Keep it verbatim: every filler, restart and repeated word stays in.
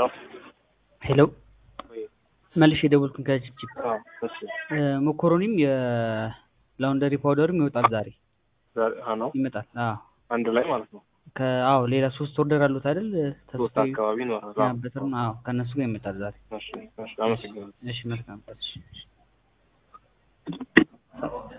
ሄሎ መልሼ ደወልኩኝ ከጅጅግ አዎ እሺ ሞኮሮኒም የላውንደሪ ፓውደርም ይወጣል ዛሬ ዛሬ አዎ ነው ይመጣል አዎ አንድ ላይ ማለት ነው ከአዎ ሌላ ሶስት ኦርደር አሉት አይደል ሶስት አካባቢ ነው አዎ በተርም አዎ ከነሱ ጋር ይመጣል ዛሬ እሺ እሺ አመሰግናለሁ እሺ መልካም እሺ